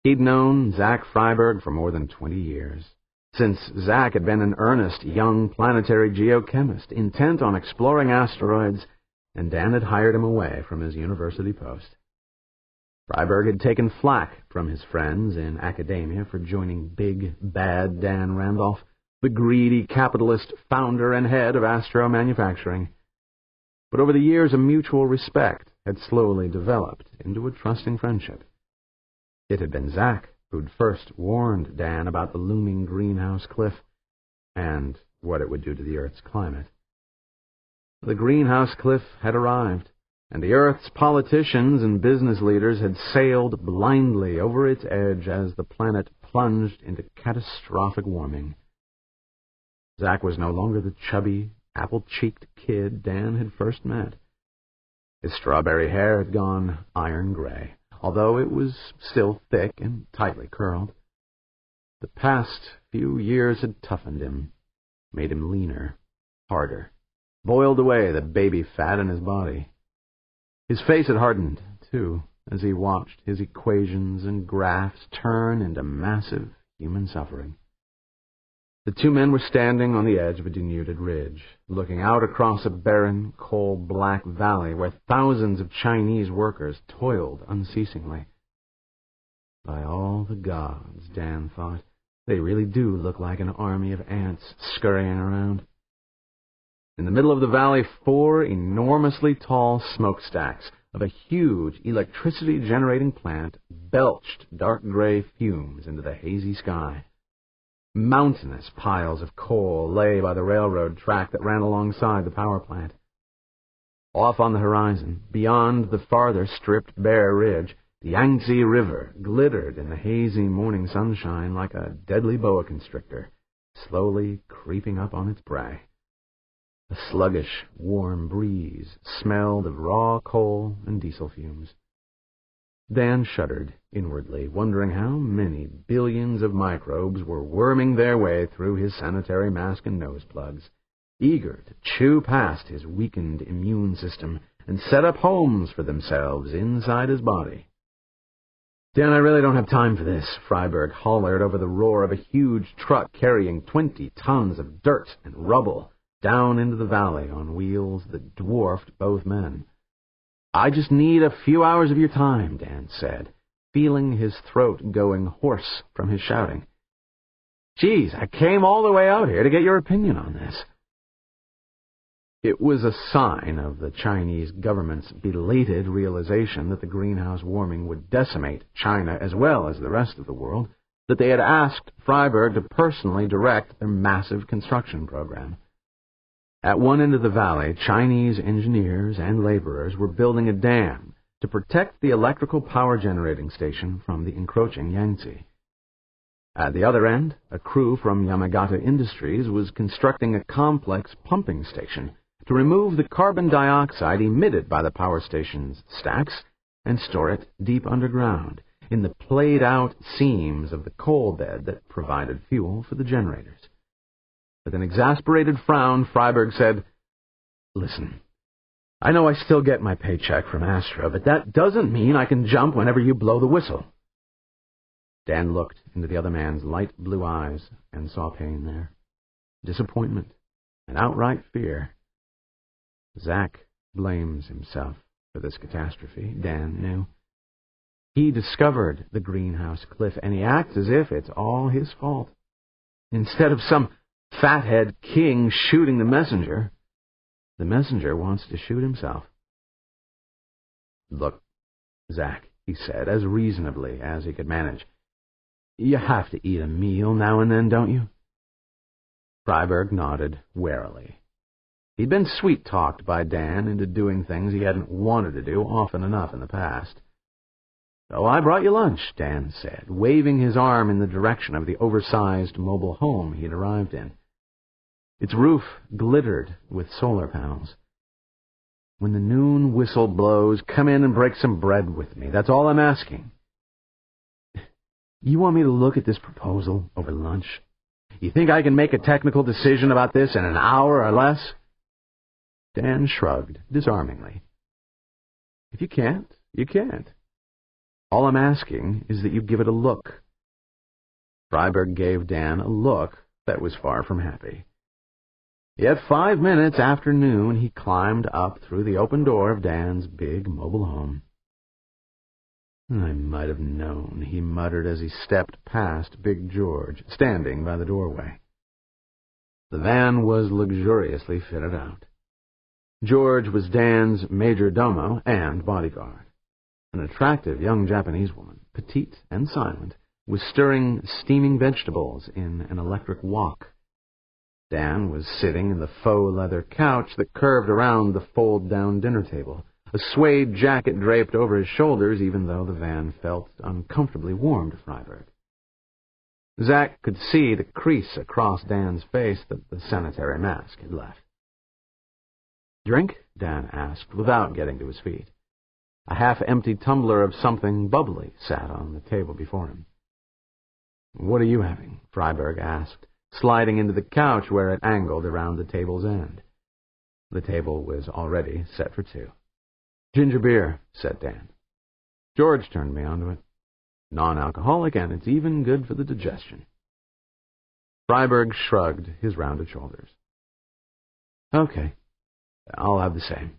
He'd known Zach Freiberg for more than 20 years, since Zach had been an earnest young planetary geochemist intent on exploring asteroids, and Dan had hired him away from his university post. Freiberg had taken flack from his friends in academia for joining big, bad Dan Randolph, the greedy capitalist founder and head of Astro Manufacturing. But over the years, a mutual respect had slowly developed into a trusting friendship. It had been Zach who'd first warned Dan about the looming greenhouse cliff and what it would do to the Earth's climate. The greenhouse cliff had arrived, and the Earth's politicians and business leaders had sailed blindly over its edge as the planet plunged into catastrophic warming. Zach was no longer the chubby, apple-cheeked kid Dan had first met. His strawberry hair had gone iron gray, although it was still thick and tightly curled. The past few years had toughened him, made him leaner, harder, boiled away the baby fat in his body. His face had hardened, too, as he watched his equations and graphs turn into massive human suffering. The two men were standing on the edge of a denuded ridge, looking out across a barren, coal-black valley where thousands of Chinese workers toiled unceasingly. By all the gods, Dan thought, they really do look like an army of ants scurrying around. In the middle of the valley, 4 enormously tall smokestacks of a huge electricity-generating plant belched dark gray fumes into the hazy sky. Mountainous piles of coal lay by the railroad track that ran alongside the power plant. Off on the horizon, beyond the farther stripped bare ridge, the Yangtze River glittered in the hazy morning sunshine like a deadly boa constrictor, slowly creeping up on its prey. A sluggish, warm breeze smelled of raw coal and diesel fumes. Dan shuddered inwardly, wondering how many billions of microbes were worming their way through his sanitary mask and nose plugs, eager to chew past his weakened immune system and set up homes for themselves inside his body. Dan, I really don't have time for this, Freiberg hollered over the roar of a huge truck carrying 20 tons of dirt and rubble down into the valley on wheels that dwarfed both men. I just need a few hours of your time, Dan said, feeling his throat going hoarse from his shouting. Geez, I came all the way out here to get your opinion on this. It was a sign of the Chinese government's belated realization that the greenhouse warming would decimate China as well as the rest of the world that they had asked Freiberg to personally direct their massive construction program. At one end of the valley, Chinese engineers and laborers were building a dam to protect the electrical power generating station from the encroaching Yangtze. At the other end, a crew from Yamagata Industries was constructing a complex pumping station to remove the carbon dioxide emitted by the power station's stacks and store it deep underground in the played-out seams of the coal bed that provided fuel for the generators. With an exasperated frown, Freiberg said, Listen, I know I still get my paycheck from Astro, but that doesn't mean I can jump whenever you blow the whistle. Dan looked into the other man's light blue eyes and saw pain there, disappointment, and outright fear. Zach blames himself for this catastrophe, Dan knew. He discovered the greenhouse cliff, and he acts as if it's all his fault. Instead of some fathead king shooting the messenger wants to shoot himself. Look, Zach, he said, as reasonably as he could manage, you have to eat a meal now and then, don't you? Freiberg nodded warily. He'd been sweet-talked by Dan into doing things he hadn't wanted to do often enough in the past. So I brought you lunch, Dan said, waving his arm in the direction of the oversized mobile home he'd arrived in. Its roof glittered with solar panels. When the noon whistle blows, come in and break some bread with me. That's all I'm asking. You want me to look at this proposal over lunch? You think I can make a technical decision about this in an hour or less? Dan shrugged disarmingly. If you can't, you can't. All I'm asking is that you give it a look." Freiberg gave Dan a look that was far from happy. Yet 5 minutes after noon, he climbed up through the open door of Dan's big mobile home. "I might have known," he muttered as he stepped past Big George, standing by the doorway. The van was luxuriously fitted out. George was Dan's major domo and bodyguard. An attractive young Japanese woman, petite and silent, was stirring steaming vegetables in an electric wok. Dan was sitting in the faux leather couch that curved around the fold-down dinner table, a suede jacket draped over his shoulders, even though the van felt uncomfortably warm to Freiberg. Zack could see the crease across Dan's face that the sanitary mask had left. "Drink?" Dan asked, without getting to his feet. A half-empty tumbler of something bubbly sat on the table before him. "What are you having?" Freiberg asked, sliding into the couch where it angled around the table's end. The table was already set for two. "Ginger beer," said Dan. "George turned me onto it. Non-alcoholic, and it's even good for the digestion." Freiberg shrugged his rounded shoulders. "Okay, I'll have the same."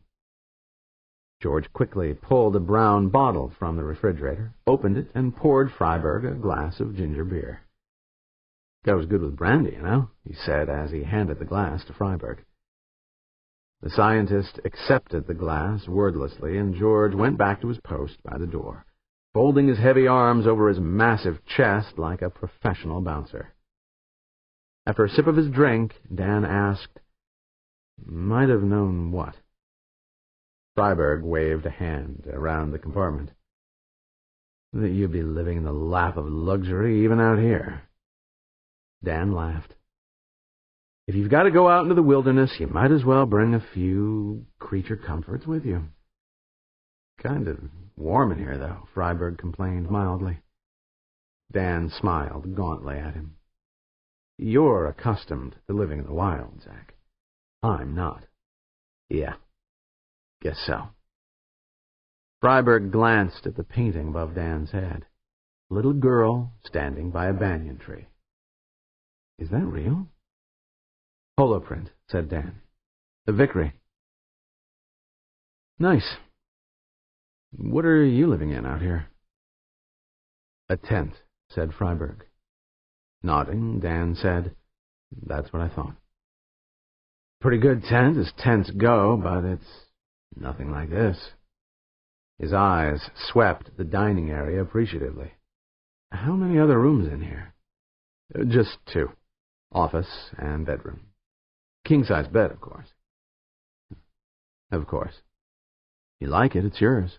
George quickly pulled a brown bottle from the refrigerator, opened it, and poured Freiberg a glass of ginger beer. "Goes good with brandy, you know," he said as he handed the glass to Freiberg. The scientist accepted the glass wordlessly, and George went back to his post by the door, folding his heavy arms over his massive chest like a professional bouncer. After a sip of his drink, Dan asked, "Might have known what?" Freiberg waved a hand around the compartment. "That you'd be living in the lap of luxury even out here." Dan laughed. "If you've got to go out into the wilderness, you might as well bring a few creature comforts with you." "Kind of warm in here, though," Freiberg complained mildly. Dan smiled gauntly at him. "You're accustomed to living in the wild, Zack. I'm not." "Yeah, guess so." Freiberg glanced at the painting above Dan's head. A little girl standing by a banyan tree. "Is that real?" "Holoprint," said Dan. "The Vickery." "Nice. What are you living in out here?" "A tent," said Freiberg. Nodding, Dan said, "That's what I thought." "Pretty good tent as tents go, but it's nothing like this." His eyes swept the dining area appreciatively. "How many other rooms in here?" "Just two. Office and bedroom. King-size bed, of course." "Of course. You like it, it's yours."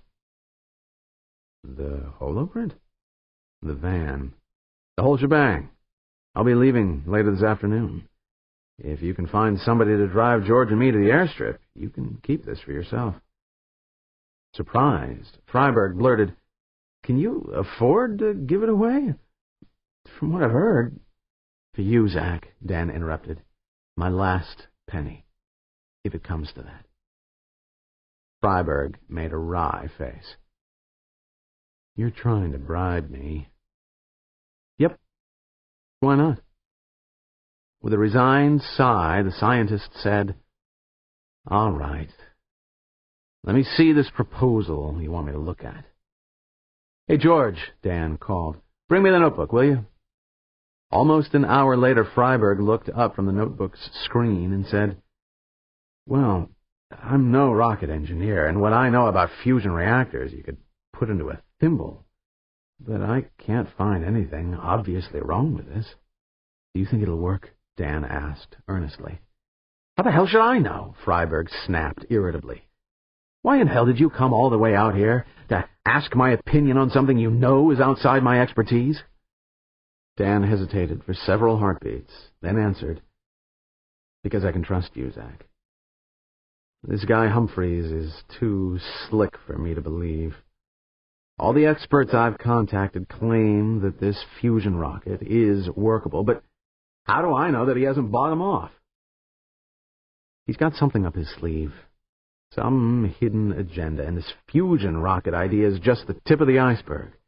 "The holoprint?" "The van. The whole shebang. I'll be leaving later this afternoon. If you can find somebody to drive George and me to the airstrip, you can keep this for yourself." Surprised, Freiberg blurted, "Can you afford to give it away? From what I've heard—" "For you, Zack," Dan interrupted. "My last penny, if it comes to that." Freiberg made a wry face. "You're trying to bribe me." "Yep. Why not?" With a resigned sigh, the scientist said, "All right. Let me see this proposal you want me to look at." "Hey, George," Dan called. "Bring me the notebook, will you?" Almost an hour later, Freiberg looked up from the notebook's screen and said, "Well, I'm no rocket engineer, and what I know about fusion reactors you could put into a thimble, but I can't find anything obviously wrong with this." "Do you think it'll work?" Dan asked earnestly. "How the hell should I know?" Freiberg snapped irritably. "Why in hell did you come all the way out here to ask my opinion on something you know is outside my expertise?" Dan hesitated for several heartbeats, then answered, "Because I can trust you, Zack. This guy Humphreys is too slick for me to believe. All the experts I've contacted claim that this fusion rocket is workable, but how do I know that he hasn't bought them off? He's got something up his sleeve, some hidden agenda, and this fusion rocket idea is just the tip of the iceberg.